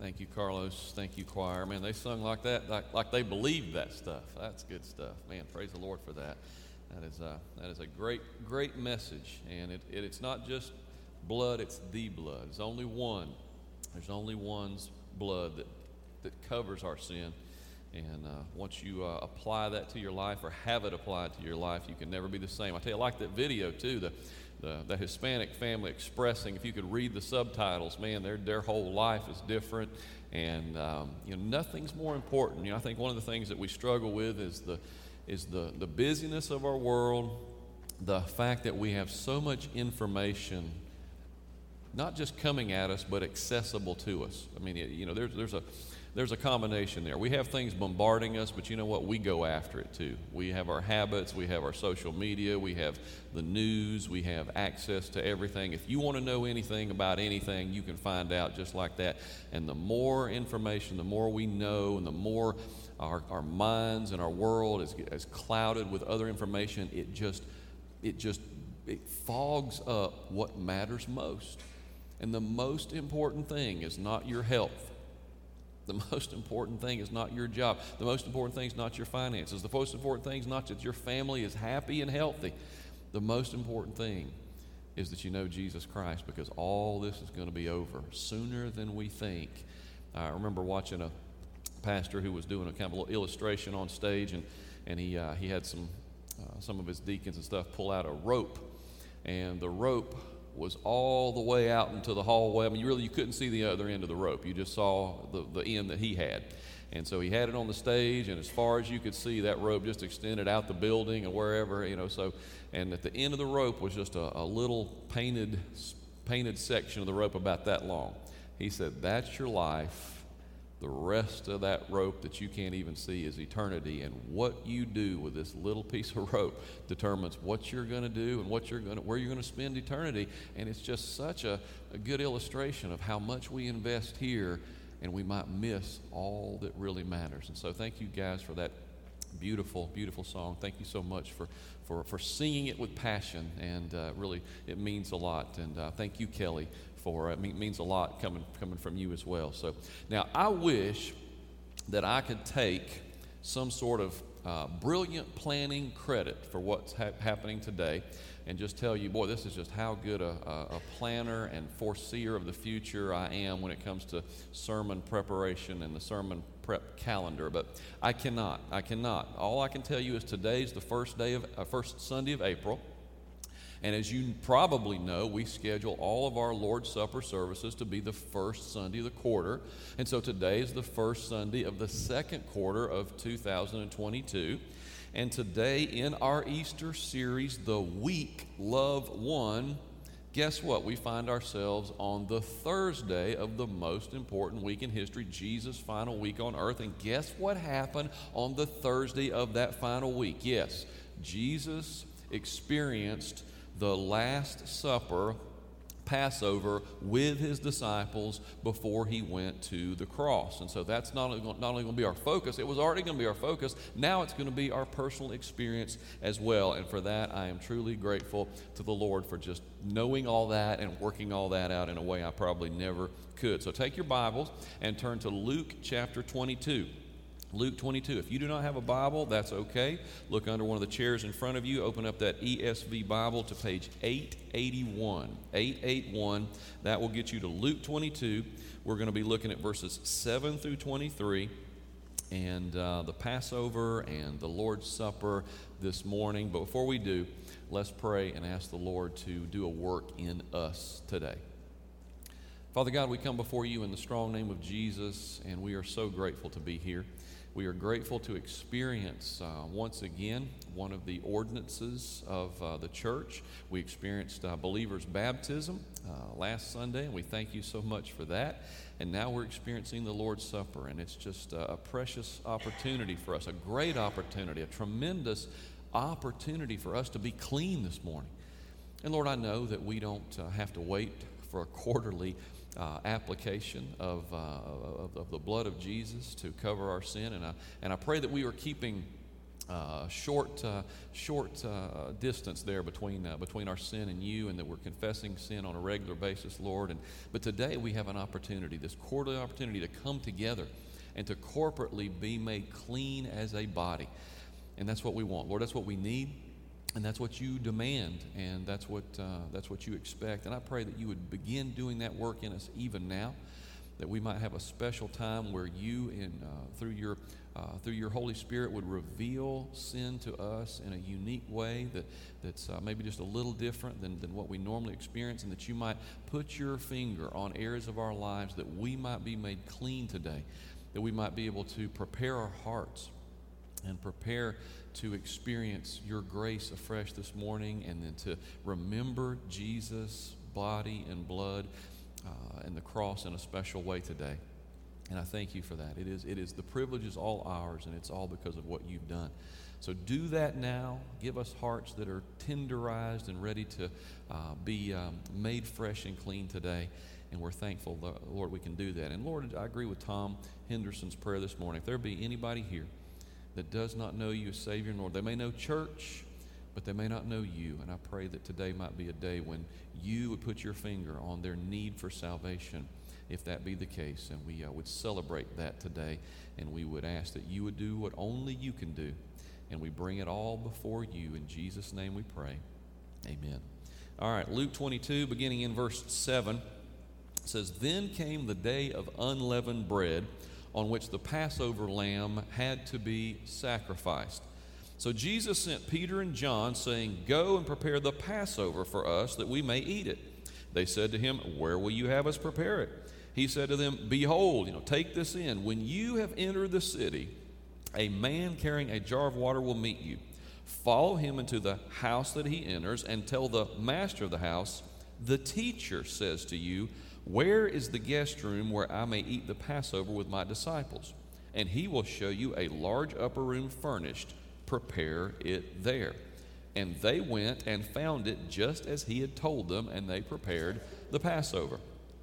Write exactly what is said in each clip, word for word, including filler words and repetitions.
Thank you, Carlos. Thank you, choir. Man, they sung like that, like, like they believed that stuff. That's good stuff. Man, praise the Lord for that. That is a, that is a great, great message. And it, it, it's not just blood, it's the blood. There's only one. There's only one's blood that, that covers our sin. And uh, once you uh, apply that to your life or have it applied to your life, you can never be the same. I tell you, I like that video, too, the, the, the Hispanic family expressing. If you could read the subtitles, man, their, their whole life is different. And, um, you know, nothing's more important. You know, I think one of the things that we struggle with is the, is the, the busyness of our world, the fact that we have so much information not just coming at us, but accessible to us. I mean, you know, there's, there's a... There's a combination there. We have things bombarding us, but you know what? We go after it too. We have our habits, we have our social media, we have the news, we have access to everything. If you want to know anything about anything, you can find out just like that. And the more information, the more we know, and the more our, our minds and our world is, is clouded with other information, it just, it just, it fogs up what matters most. And the most important thing is not your health. The most important thing is not your job. The most important thing is not your finances. The most important thing is not that your family is happy and healthy. The most important thing is that you know Jesus Christ, because all this is going to be over sooner than we think. I remember watching a pastor who was doing a kind of a little illustration on stage, and, and he, uh, he had some, uh, some of his deacons and stuff pull out a rope, and the rope was all the way out into the hallway. I mean, you really you couldn't see the other end of the rope. You just saw the, the end that he had. And so he had it on the stage, and as far as you could see, that rope just extended out the building and wherever, you know, so, and at the end of the rope was just a, a little painted, painted section of the rope about that long. He said, that's your life. The rest of that rope that you can't even see is eternity, and what you do with this little piece of rope determines what you're going to do and what you're going to, where you're going to spend eternity. And it's just such a, a good illustration of how much we invest here, and we might miss all that really matters. And so thank you guys for that beautiful, beautiful song. Thank you so much for, for, for singing it with passion, and uh, really it means a lot. And uh, thank you, Kelly, for it. It means a lot coming coming from you as well. So now I wish that I could take some sort of uh, brilliant planning credit for what's ha- happening today and just tell you, boy, this is just how good a, a, a planner and foreseer of the future I am when it comes to sermon preparation and the sermon prep calendar. But I cannot. I cannot. All I can tell you is today's the first day of uh, first Sunday of April. And as you probably know, we schedule all of our Lord's Supper services to be the first Sunday of the quarter. And so today is the first Sunday of the second quarter of two thousand twenty-two. And today in our Easter series, The Week Love Won, guess what? We find ourselves on the Thursday of the most important week in history, Jesus' final week on earth. And guess what happened on the Thursday of that final week? Yes, Jesus experienced the Last Supper, Passover, with his disciples before he went to the cross. And so that's not only, not only going to be our focus, it was already going to be our focus, now it's going to be our personal experience as well. And for that, I am truly grateful to the Lord for just knowing all that and working all that out in a way I probably never could. So take your Bibles and turn to Luke chapter twenty-two. Luke twenty-two. If you do not have a Bible, that's okay. Look under one of the chairs in front of you. Open up that E S V Bible to page eight eighty-one. eight eighty-one. That will get you to Luke twenty-two. We're going to be looking at verses seven through twenty-three and uh, the Passover and the Lord's Supper this morning. But before we do, let's pray and ask the Lord to do a work in us today. Father God, we come before you in the strong name of Jesus, and we are so grateful to be here. We are grateful to experience uh, once again one of the ordinances of uh, the church. We experienced uh, believers' baptism uh, last Sunday, and we thank you so much for that. And now we're experiencing the Lord's Supper, and it's just uh, a precious opportunity for us, a great opportunity, a tremendous opportunity for us to be clean this morning. And Lord, I know that we don't uh, have to wait for a quarterly Uh, application of, uh, of of the blood of Jesus to cover our sin, and I and I pray that we are keeping uh, short, uh, short uh, distance there between uh, between our sin and you, and that we're confessing sin on a regular basis, Lord. And but today we have an opportunity, this quarterly opportunity, to come together and to corporately be made clean as a body. And that's what we want, Lord. That's what we need, and that's what you demand, and that's what uh, that's what you expect. And I pray that you would begin doing that work in us even now, that we might have a special time where you, in uh, through your uh, through your Holy Spirit, would reveal sin to us in a unique way that that's uh, maybe just a little different than, than what we normally experience, and that you might put your finger on areas of our lives that we might be made clean today, that we might be able to prepare our hearts and prepare to experience your grace afresh this morning, and then to remember Jesus' body and blood Uh, and the cross in a special way today. And I thank you for that. It is, it is the privilege is all ours, and it's all because of what you've done. So do that now. Give us hearts that are tenderized and ready to uh, be um, made fresh and clean today. And we're thankful, Lord, we can do that. And Lord, I agree with Tom Henderson's prayer this morning. If there be anybody here that does not know you as Savior, Lord, they may know church, but they may not know you. And I pray that today might be a day when you would put your finger on their need for salvation, if that be the case. And we uh, would celebrate that today, and we would ask that you would do what only you can do. And we bring it all before you. In Jesus' name we pray. Amen. All right, Luke twenty-two, beginning in verse seven, says, "Then came the day of unleavened bread, on which the Passover lamb had to be sacrificed. So Jesus sent Peter and John, saying, 'Go and prepare the Passover for us, that we may eat it.' They said to him, 'Where will you have us prepare it?' He said to them, 'Behold, you know, take this in. When you have entered the city, a man carrying a jar of water will meet you. Follow him into the house that he enters, and tell the master of the house, the teacher says to you, where is the guest room where I may eat the Passover with my disciples? And he will show you a large upper room furnished. Prepare it there.' And they went and found it just as he had told them, and they prepared the Passover.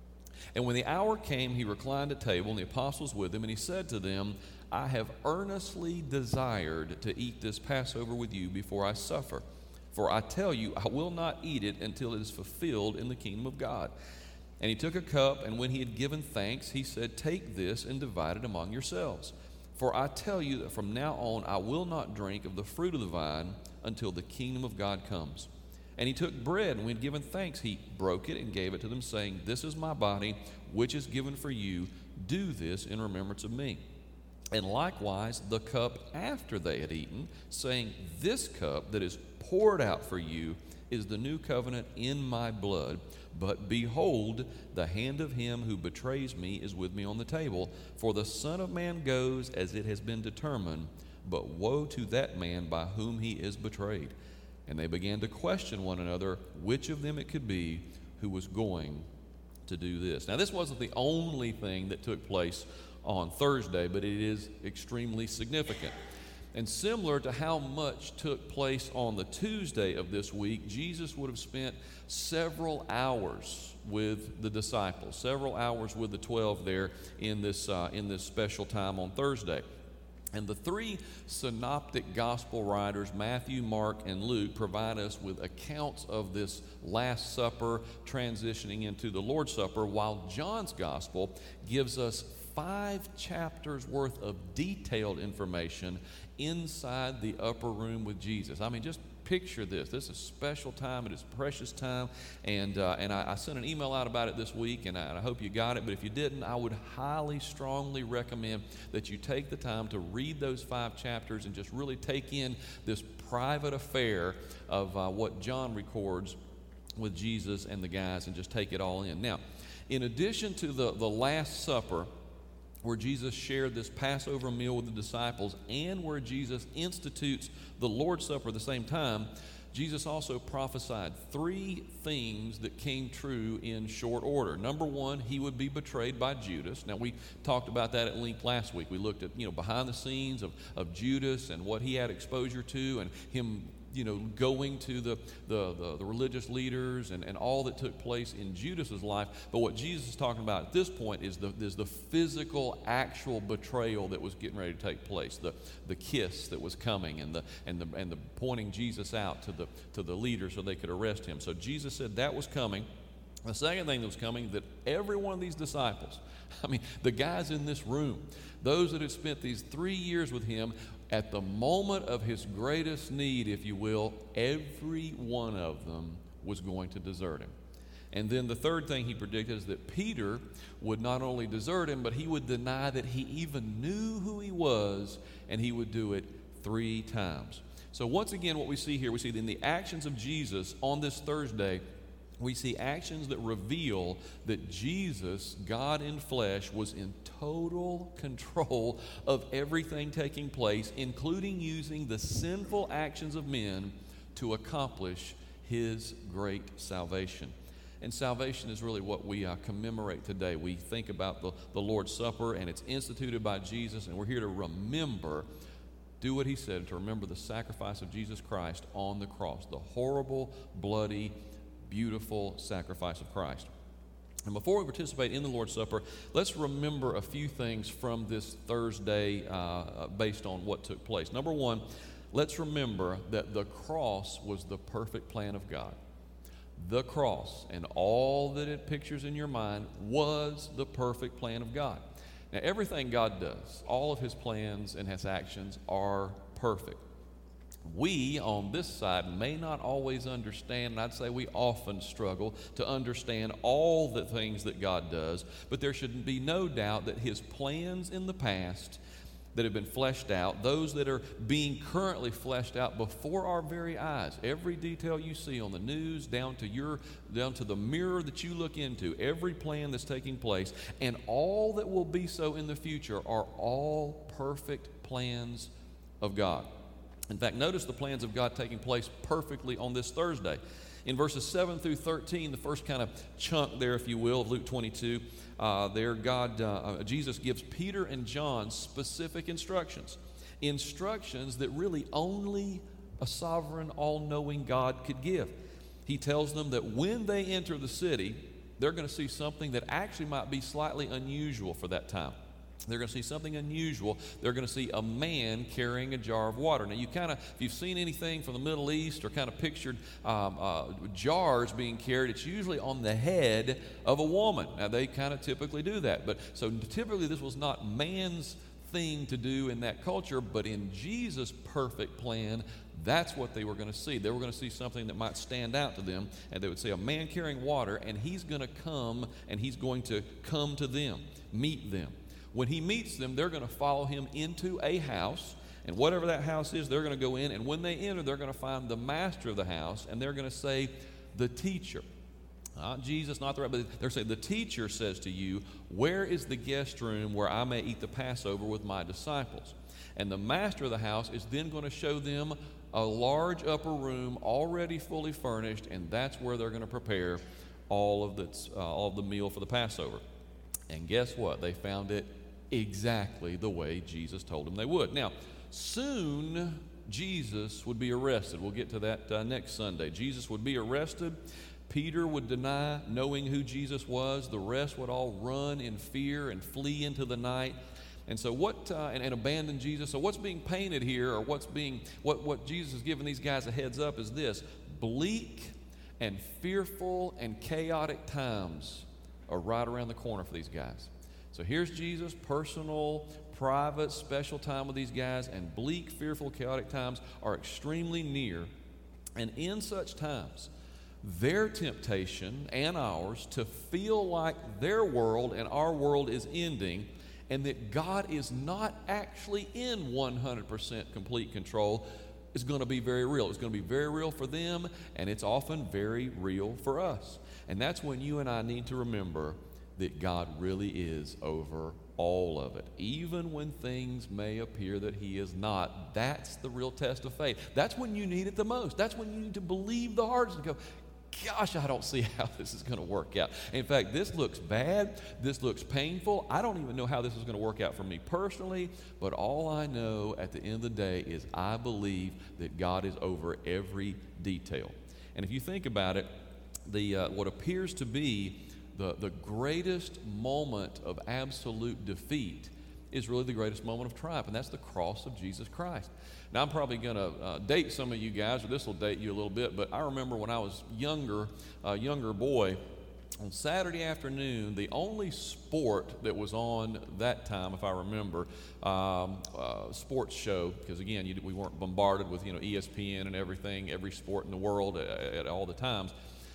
And when the hour came, he reclined at table, and the apostles with him, and he said to them, 'I have earnestly desired to eat this Passover with you before I suffer. For I tell you, I will not eat it until it is fulfilled in the kingdom of God.' And he took a cup, and when he had given thanks, he said, 'Take this and divide it among yourselves. For I tell you that from now on I will not drink of the fruit of the vine until the kingdom of God comes.' And he took bread, and when he had given thanks, he broke it and gave it to them, saying, 'This is my body, which is given for you. Do this in remembrance of me.' And likewise the cup after they had eaten, saying, 'This cup that is poured out for you is the new covenant in my blood. But behold, the hand of him who betrays me is with me on the table. For the Son of Man goes as it has been determined, but woe to that man by whom he is betrayed.' And they began to question one another which of them it could be who was going to do this." Now, this wasn't the only thing that took place on Thursday, but it is extremely significant. And similar to how much took place on the Tuesday of this week, Jesus would have spent several hours with the disciples, several hours with the twelve there in this uh, in this special time on Thursday. And the three synoptic gospel writers, Matthew, Mark, and Luke, provide us with accounts of this Last Supper transitioning into the Lord's Supper, while John's gospel gives us five chapters worth of detailed information inside the upper room with Jesus. I mean, just picture this. This is a special time. It is a precious time. And uh, and I, I sent an email out about it this week, and I, and I hope you got it. But if you didn't, I would highly, strongly recommend that you take the time to read those five chapters and just really take in this private affair of uh, what John records with Jesus and the guys, and just take it all in. Now, in addition to the, the Last Supper, where Jesus shared this Passover meal with the disciples, and where Jesus institutes the Lord's Supper at the same time, Jesus also prophesied three things that came true in short order. Number one, he would be betrayed by Judas. Now, we talked about that at length last week. We looked at, you know, behind the scenes of, of Judas and what he had exposure to, and him you know, going to the, the, the, the religious leaders and, and all that took place in Judas's life. But what Jesus is talking about at this point is the, is the physical, actual betrayal that was getting ready to take place, the, the kiss that was coming, and the, and, the, and the pointing Jesus out to the, to the leaders so they could arrest him. So Jesus said that was coming. The second thing that was coming, that every one of these disciples, I mean, the guys in this room, those that had spent these three years with him, at the moment of his greatest need, if you will, every one of them was going to desert him. And then the third thing he predicted is that Peter would not only desert him, but he would deny that he even knew who he was, and he would do it three times. So once again, what we see here, we see in the actions of Jesus on this Thursday, we see actions that reveal that Jesus, God in flesh, was in total control of everything taking place, including using the sinful actions of men to accomplish his great salvation. And salvation is really what we uh, commemorate today. We think about the, the Lord's Supper, and it's instituted by Jesus, and we're here to remember, do what he said, to remember the sacrifice of Jesus Christ on the cross, the horrible, bloody, beautiful sacrifice of Christ. And before we participate in the Lord's Supper, let's remember a few things from this Thursday uh, based on what took place. Number one, let's remember that the cross was the perfect plan of God. The cross and all that it pictures in your mind was the perfect plan of God. Now, everything God does, all of his plans and his actions are perfect. We on this side may not always understand, and I'd say we often struggle to understand all the things that God does, but there should be no doubt that his plans in the past that have been fleshed out, those that are being currently fleshed out before our very eyes, every detail you see on the news, down to your down to the mirror that you look into, every plan that's taking place, and all that will be so in the future are all perfect plans of God. In fact, notice the plans of God taking place perfectly on this Thursday. In verses seven through thirteen, the first kind of chunk there, if you will, of Luke twenty-two, uh, there God, uh, Jesus gives Peter and John specific instructions. Instructions that really only a sovereign, all-knowing God could give. He tells them that when they enter the city, they're going to see something that actually might be slightly unusual for that time. They're going to see something unusual. They're going to see a man carrying a jar of water. Now, you kind of, if you've seen anything from the Middle East or kind of pictured um, uh, jars being carried, it's usually on the head of a woman. Now, they kind of typically do that. But so typically this was not man's thing to do in that culture, but in Jesus' perfect plan, that's what they were going to see. They were going to see something that might stand out to them, and they would see a man carrying water, and he's going to come, and he's going to come to them, meet them. When he meets them, they're going to follow him into a house, and whatever that house is, they're going to go in, and when they enter, they're going to find the master of the house, and they're going to say, the teacher. Not Jesus, not the rabbi, but they're saying, the teacher says to you, where is the guest room where I may eat the Passover with my disciples? And the master of the house is then going to show them a large upper room already fully furnished, and that's where they're going to prepare all of the, uh, all of the meal for the Passover. And guess what? They found it exactly the way Jesus told them they would. Now, soon Jesus would be arrested. We'll get to that uh, next Sunday. Jesus would be arrested. Peter would deny knowing who Jesus was. The rest would all run in fear and flee into the night. And so what, uh, and, and abandon Jesus. So what's being painted here, or what's being, what, what Jesus is giving these guys a heads up is this: bleak and fearful and chaotic times are right around the corner for these guys. So here's Jesus' personal, private, special time with these guys, and bleak, fearful, chaotic times are extremely near. And in such times, their temptation and ours to feel like their world and our world is ending, and that God is not actually in one hundred percent complete control, is going to be very real. It's going to be very real for them, and it's often very real for us. And that's when you and I need to remember that God really is over all of it. Even when things may appear that he is not, that's the real test of faith. That's when you need it the most. That's when you need to believe the hardest and go, gosh, I don't see how this is going to work out. In fact, this looks bad. This looks painful. I don't even know how this is going to work out for me personally, but all I know at the end of the day is I believe that God is over every detail. And if you think about it, the uh, what appears to be the, the greatest moment of absolute defeat is really the greatest moment of triumph, and that's the cross of Jesus Christ. Now, I'm probably going to uh, date some of you guys, or this will date you a little bit, but I remember when I was younger, a younger boy, on Saturday afternoon, the only sport that was on that time, if I remember, um, uh, sports show, because again, you, we weren't bombarded with, you know, E S P N and everything, every sport in the world at, at all the times.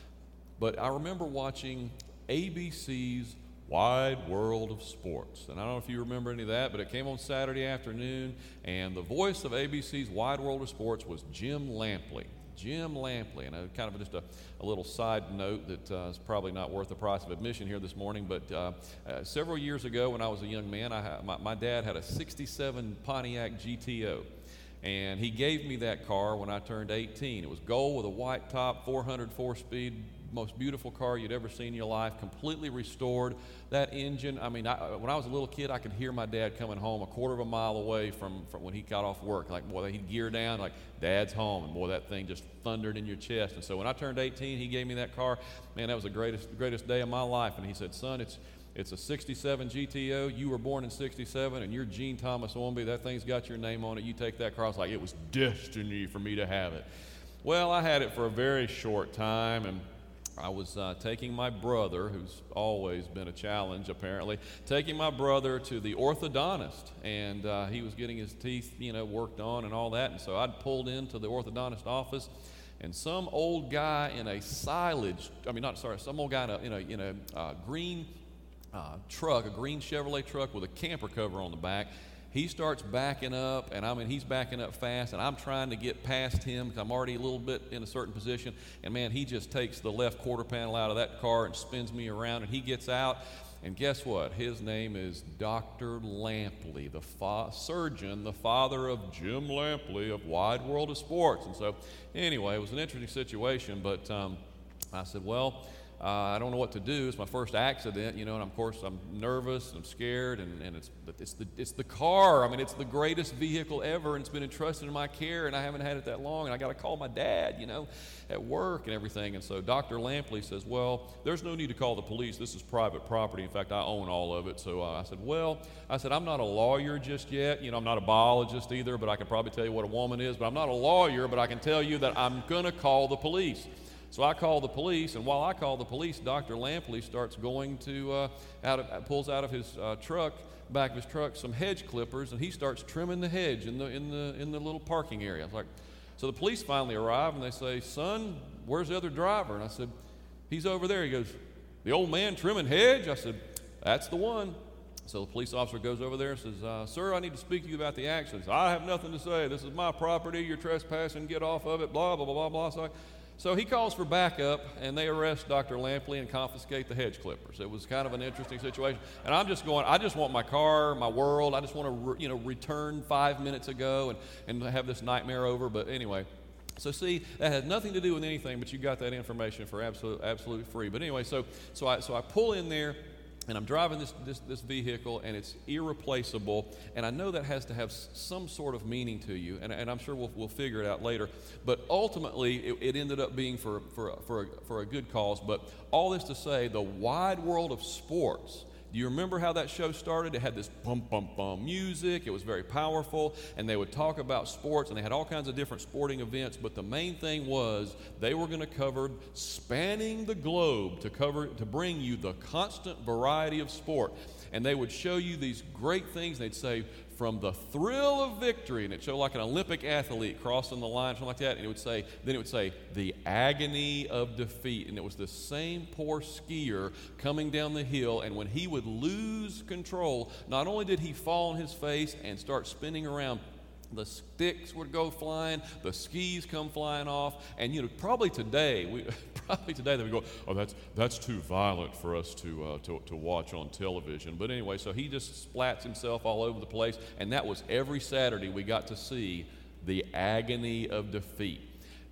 But I remember watching A B C's Wide World of Sports. And I don't know if you remember any of that, but it came on Saturday afternoon, and the voice of A B C's Wide World of Sports was Jim Lampley. Jim Lampley. And uh, kind of just a, a little side note that uh, is probably not worth the price of admission here this morning, but uh, uh, several years ago when I was a young man, I ha- my, my dad had a sixty-seven Pontiac G T O. And he gave me that car when I turned eighteen. It was gold with a white top, four hundred four-speed, most beautiful car you'd ever seen in your life, completely restored. That engine, I mean, I, when I was a little kid, I could hear my dad coming home a quarter of a mile away from, from when he got off work. Like, boy, he'd gear down, like, Dad's home. And boy, that thing just thundered in your chest. And so when I turned eighteen, he gave me that car. Man, that was the greatest, the greatest day of my life. And he said, son, it's It's a sixty-seven G T O. You were born in sixty-seven, and you're Gene Thomas Ormby. That thing's got your name on it. You take that car. I was like, it was destiny for me to have it. Well, I had it for a very short time, and I was uh, taking my brother, who's always been a challenge apparently, taking my brother to the orthodontist, and uh, he was getting his teeth, you know, worked on and all that. And so I'd pulled into the orthodontist office, and some old guy in a silage, I mean, not sorry, some old guy in a, in a, in a uh, green uh, truck, a green Chevrolet truck with a camper cover on the back. He starts backing up, and I mean, he's backing up fast, and I'm trying to get past him because I'm already a little bit in a certain position. And man, he just takes the left quarter panel out of that car and spins me around, and he gets out. And guess what? His name is Doctor Lampley, the fa- surgeon, the father of Jim Lampley of Wide World of Sports. And so, anyway, it was an interesting situation, but um, I said, well, Uh, I don't know what to do. It's my first accident, you know, and of course I'm nervous, I'm scared, and, and it's it's the it's the car. I mean, it's the greatest vehicle ever, and it's been entrusted in my care, and I haven't had it that long, and I got to call my dad, you know, at work and everything. And so Doctor Lampley says, well, there's no need to call the police. This is private property. In fact, I own all of it. So uh, I said, well, I said, I'm not a lawyer just yet. You know, I'm not a biologist either, but I can probably tell you what a woman is. But I'm not a lawyer, but I can tell you that I'm going to call the police. So I call the police, and while I call the police, Doctor Lampley starts going to, uh, out of, pulls out of his uh, truck, back of his truck, some hedge clippers, and he starts trimming the hedge in the in the in the little parking area. I was like, so the police finally arrive, and they say, son, where's the other driver? And I said, he's over there. He goes, the old man trimming hedge? I said, that's the one. So the police officer goes over there and says, uh, sir, I need to speak to you about the accident. I have nothing to say. This is my property. You're trespassing. Get off of it. Blah, blah, blah, blah, blah. So I, So he calls for backup, and they arrest Doctor Lampley and confiscate the hedge clippers. It was kind of an interesting situation. And I'm just going, I just want my car, my world. I just want to, re, you know, return five minutes ago and, and have this nightmare over. But anyway, so see, that has nothing to do with anything, but you got that information for absolute, absolutely free. But anyway, so so I so I pull in there, and I'm driving this, this this vehicle, and it's irreplaceable, and I know that has to have some sort of meaning to you, and, and I'm sure we'll we'll figure it out later. But ultimately, it, it ended up being for for for a, for a good cause. But all this to say, the Wide World of Sports. Do you remember how that show started? It had this bum, bum, bum music. It was very powerful, and they would talk about sports, and they had all kinds of different sporting events, but the main thing was they were going to cover spanning the globe to cover to bring you the constant variety of sport. And they would show you these great things. They'd say, from the thrill of victory, and it'd show like an Olympic athlete crossing the line, something like that, and it would say, then it would say, the agony of defeat, and it was the same poor skier coming down the hill, and when he would lose control, not only did he fall on his face and start spinning around, the sticks would go flying, the skis come flying off, and you know, probably today, we, probably today they would go, oh, that's that's too violent for us to, uh, to to watch on television. But anyway, so he just splats himself all over the place, and that was every Saturday we got to see the agony of defeat.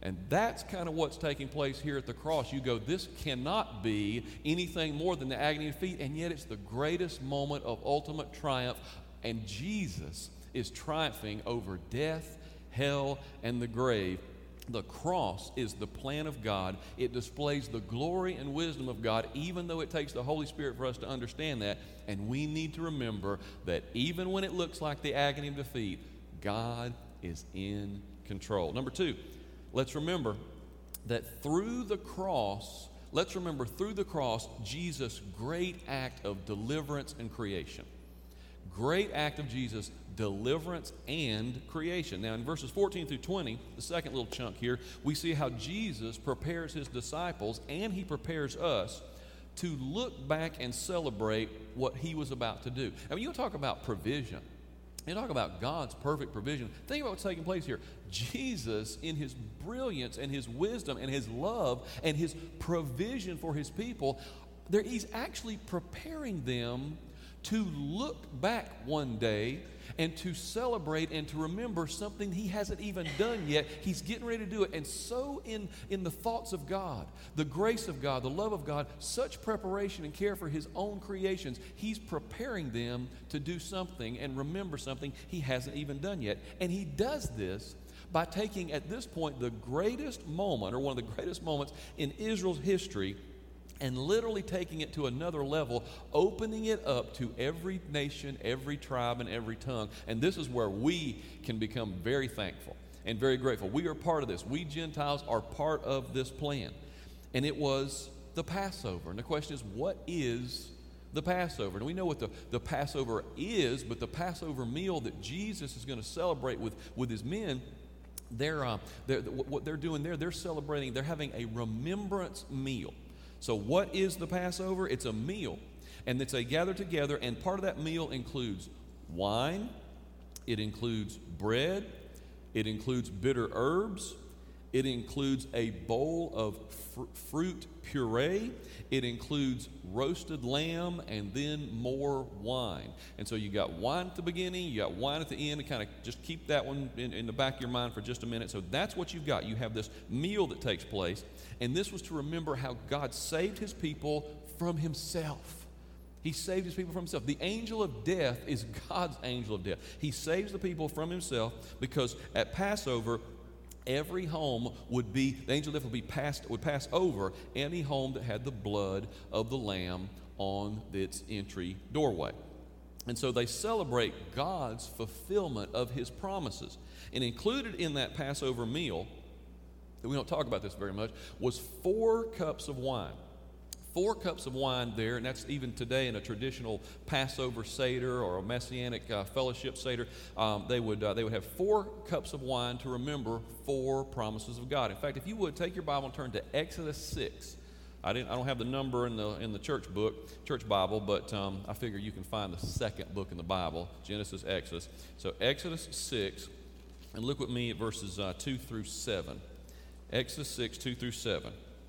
And that's kind of what's taking place here at the cross. You go, this cannot be anything more than the agony of defeat, and yet it's the greatest moment of ultimate triumph. And Jesus is triumphing over death, hell, and the grave. The cross is the plan of God. It displays the glory and wisdom of God, even though it takes the Holy Spirit for us to understand that. And we need to remember that even when it looks like the agony of defeat, God is in control. Number two, let's remember that through the cross, let's remember through the cross, Jesus' great act of deliverance and creation. Great act of Jesus, deliverance and creation. Now in verses fourteen through twenty, the second little chunk here, we see how Jesus prepares his disciples and he prepares us to look back and celebrate what he was about to do. I mean, you talk about provision. You talk about God's perfect provision. Think about what's taking place here. Jesus, in his brilliance and his wisdom and his love and his provision for his people, there, he's actually preparing them to look back one day and to celebrate and to remember something he hasn't even done yet. He's getting ready to do it. And so in, in the thoughts of God, the grace of God, the love of God, such preparation and care for his own creations, he's preparing them to do something and remember something he hasn't even done yet. And he does this by taking, at this point, the greatest moment, or one of the greatest moments in Israel's history, and literally taking it to another level, opening it up to every nation, every tribe, and every tongue. And this is where we can become very thankful and very grateful. We are part of this. We Gentiles are part of this plan. And it was the Passover. And the question is, what is the Passover? And we know what the, the Passover is, but the Passover meal that Jesus is going to celebrate with, with his men, they're, uh, they're, what they're doing there, they're celebrating, they're having a remembrance meal. So what is the Passover? It's a meal, and it's a gather together, and part of that meal includes wine, it includes bread, it includes bitter herbs, it includes a bowl of fr- fruit puree, it includes roasted lamb, and then more wine. And so you got wine at the beginning, you got wine at the end, and kind of just keep that one in, in the back of your mind for just a minute. So that's what you've got. You have this meal that takes place, and this was to remember how God saved his people from himself. He saved his people from himself. The angel of death is God's angel of death. He saves the people from himself because at Passover, every home would be, the angel of death would be passed, would pass over any home that had the blood of the lamb on its entry doorway. And so they celebrate God's fulfillment of his promises. And included in that Passover meal, that we don't talk about this very much, was four cups of wine. Four cups of wine there, and that's even today in a traditional Passover Seder or a Messianic uh, fellowship Seder. Um, they would uh, they would have four cups of wine to remember four promises of God. In fact, if you would take your Bible and turn to Exodus six. I didn't. I don't have the number in the in the church book, church Bible, but um, I figure you can find the second book in the Bible, Genesis, Exodus. So Exodus six, and look with me at verses uh, two through seven. Exodus six, two through seven.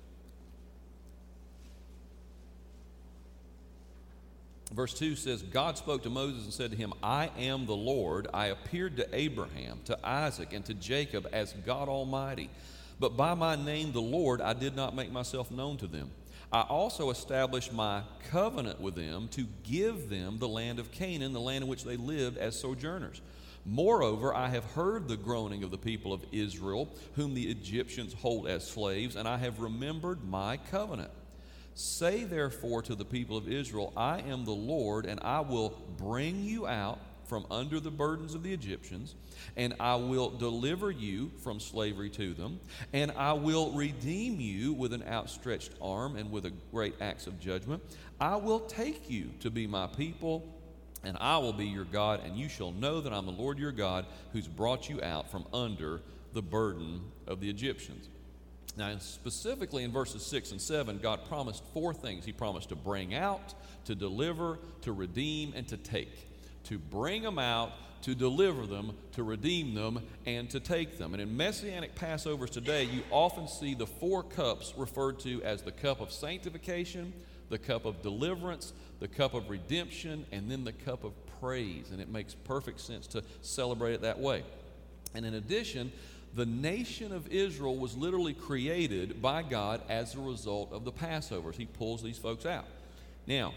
Verse two says, God spoke to Moses and said to him, I am the Lord. I appeared to Abraham, to Isaac, and to Jacob as God Almighty. But by my name, the Lord, I did not make myself known to them. I also established my covenant with them to give them the land of Canaan, the land in which they lived as sojourners. Moreover, I have heard the groaning of the people of Israel, whom the Egyptians hold as slaves, and I have remembered my covenant. Say therefore to the people of Israel, I am the Lord, and I will bring you out from under the burdens of the Egyptians, and I will deliver you from slavery to them, and I will redeem you with an outstretched arm and with a great axe of judgment. I will take you to be my people, and I will be your God, and you shall know that I'm the Lord your God, who's brought you out from under the burden of the Egyptians. Now, specifically in verses six and seven, God promised four things. He promised to bring out, to deliver, to redeem, and to take. To bring them out, to deliver them, to redeem them, and to take them. And in Messianic Passovers today, you often see the four cups referred to as the cup of sanctification, the cup of deliverance, the cup of redemption, and then the cup of praise. And it makes perfect sense to celebrate it that way. And in addition, The nation of Israel was literally created by God as a result of the Passovers. He pulls these folks out. Now,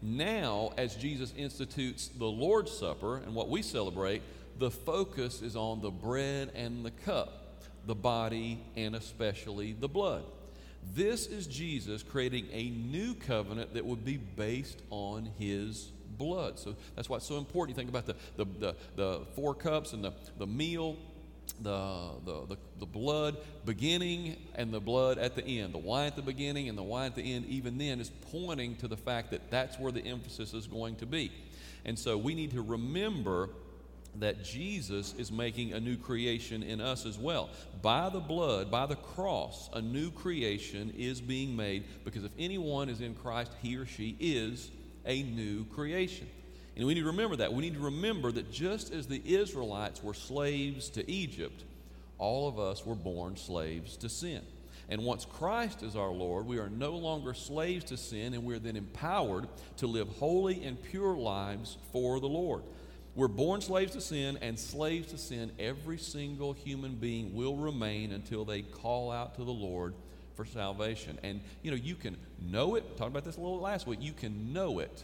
now as Jesus institutes the Lord's Supper and what we celebrate, the focus is on the bread and the cup, the body and especially the blood. This is Jesus creating a new covenant that would be based on his blood. So that's why it's so important. You think about the, the, the, the four cups and the, the meal, the, the, the, the blood beginning and the blood at the end. The wine at the beginning and the wine at the end, even then, is pointing to the fact that that's where the emphasis is going to be. And so we need to remember that Jesus is making a new creation in us as well. By the blood, by the cross, a new creation is being made, because if anyone is in Christ, he or she is a new creation. And we need to remember that. We need to remember that just as the Israelites were slaves to Egypt, all of us were born slaves to sin. And once Christ is our Lord, we are no longer slaves to sin, and we're then empowered to live holy and pure lives for the Lord. We're born slaves to sin, and slaves to sin, every single human being will remain until they call out to the Lord for salvation. And, you know, you can know it. Talked about this a little last week. You can know it,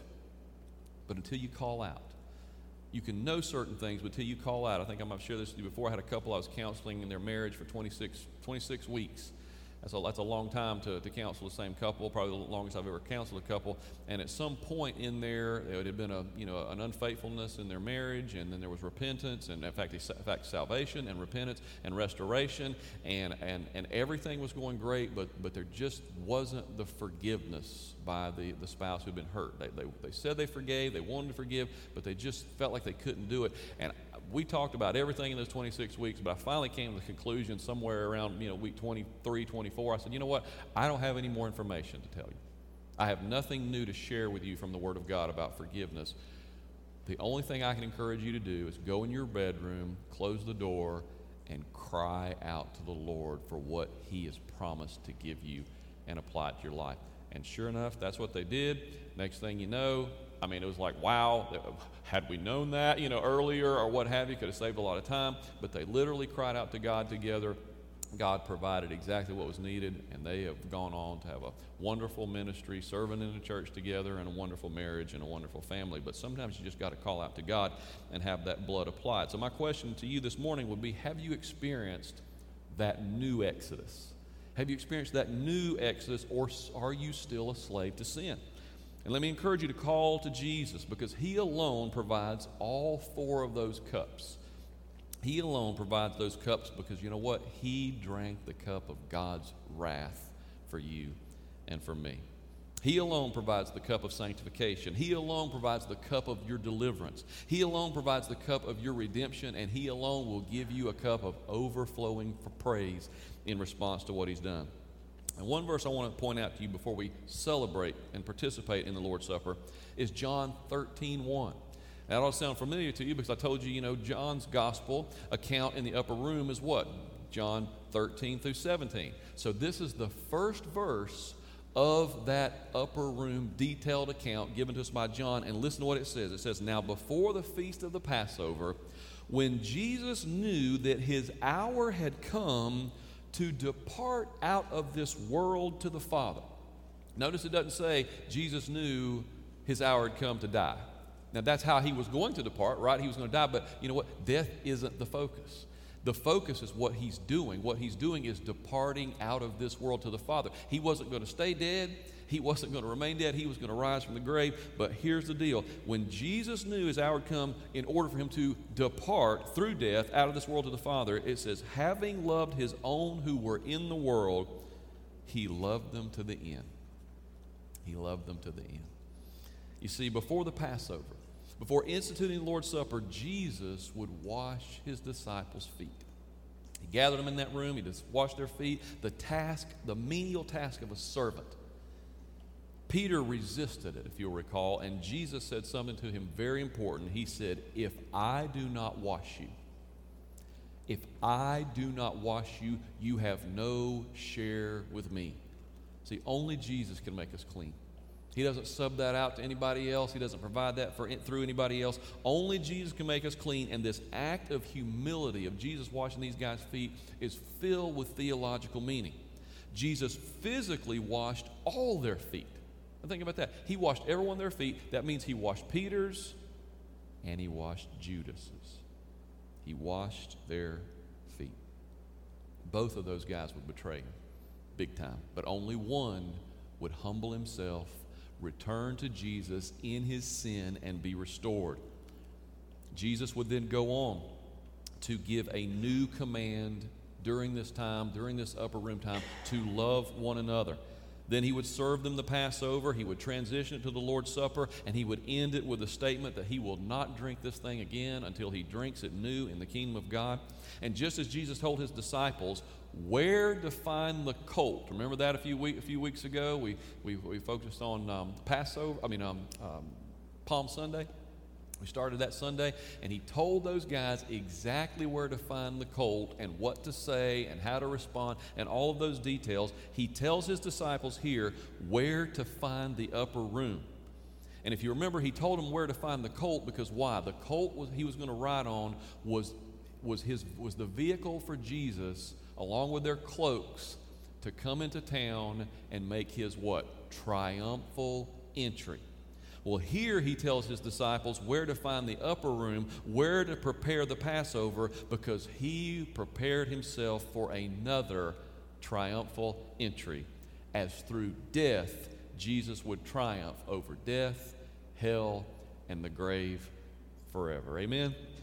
but until you call out. You can know certain things, but until you call out. I think I'm, I've shared this with you before. I had a couple I was counseling in their marriage for twenty-six, twenty-six weeks. That's a, that's a long time to, to counsel the same couple, probably the longest I've ever counseled a couple. And at some point in there, it had been a you know an unfaithfulness in their marriage, and then there was repentance, and in fact, in fact salvation and repentance and restoration, and, and, and everything was going great, but but there just wasn't the forgiveness by the, the spouse who'd been hurt. They, they, they said they forgave, they wanted to forgive, but they just felt like they couldn't do it. And we talked about everything in those twenty-six weeks, but I finally came to the conclusion somewhere around, you know, week twenty-three, twenty-four. I said, you know what? I don't have any more information to tell you. I have nothing new to share with you from the Word of God about forgiveness. The only thing I can encourage you to do is go in your bedroom, close the door, and cry out to the Lord for what He has promised to give you and apply it to your life. And sure enough, that's what they did. Next thing you know, I mean, it was like, wow, had we known that, you know, earlier or what have you, could have saved a lot of time. But they literally cried out to God together. God provided exactly what was needed, and they have gone on to have a wonderful ministry, serving in the church together, and a wonderful marriage and a wonderful family. But sometimes you just got to call out to God and have that blood applied. So my question to you this morning would be, have you experienced that new Exodus? Have you experienced that new Exodus, or are you still a slave to sin? And let me encourage you to call to Jesus, because He alone provides all four of those cups. He alone provides those cups because, you know what? He drank the cup of God's wrath for you and for me. He alone provides the cup of sanctification. He alone provides the cup of your deliverance. He alone provides the cup of your redemption, and He alone will give you a cup of overflowing for praise in response to what He's done. And one verse I want to point out to you before we celebrate and participate in the Lord's Supper is John thirteen one. That ought to sound familiar to you, because I told you, you know, John's gospel account in the upper room is what? John thirteen through seventeen. So this is the first verse of that upper room detailed account given to us by John. And listen to what it says. It says, "Now before the feast of the Passover, when Jesus knew that His hour had come to depart out of this world to the Father." Notice it doesn't say Jesus knew His hour had come to die. Now that's how He was going to depart, right? He was going to die, but you know what? Death isn't the focus. The focus is what He's doing. What He's doing is departing out of this world to the Father. He wasn't going to stay dead. He wasn't going to remain dead. He was going to rise from the grave. But here's the deal. When Jesus knew His hour had come in order for Him to depart through death out of this world to the Father, it says, having loved His own who were in the world, He loved them to the end. He loved them to the end. You see, before the Passover, before instituting the Lord's Supper, Jesus would wash His disciples' feet. He gathered them in that room. He just washed their feet. The task, the menial task of a servant. Peter resisted it, if you'll recall, and Jesus said something to him very important. He said, if I do not wash you, if I do not wash you, you have no share with me. See, only Jesus can make us clean. He doesn't sub that out to anybody else. He doesn't provide that for through anybody else. Only Jesus can make us clean, and this act of humility of Jesus washing these guys' feet is filled with theological meaning. Jesus physically washed all their feet. Now think about that. He washed every one of their feet. That means he washed Peter's and he washed Judas's. He washed their feet. Both of those guys would betray him big time, but only one would humble himself, return to Jesus in his sin, and be restored. Jesus would then go on to give a new command during this time, during this upper room time, to love one another. Then he would serve them the Passover. He would transition it to the Lord's Supper, and he would end it with a statement that he will not drink this thing again until he drinks it new in the kingdom of God. And just as Jesus told his disciples where to find the colt, remember that a few week, a few weeks ago? We we, we focused on um, Passover. I mean um, um, Palm Sunday. We started that Sunday, and he told those guys exactly where to find the colt and what to say and how to respond and all of those details. He tells his disciples here where to find the upper room. And if you remember, he told them where to find the colt because why? The colt was, he was going to ride on was, was, his, was the vehicle for Jesus, along with their cloaks, to come into town and make his what? Triumphal entry. Well, here he tells his disciples where to find the upper room, where to prepare the Passover, because he prepared himself for another triumphal entry, as through death Jesus would triumph over death, hell, and the grave forever. Amen?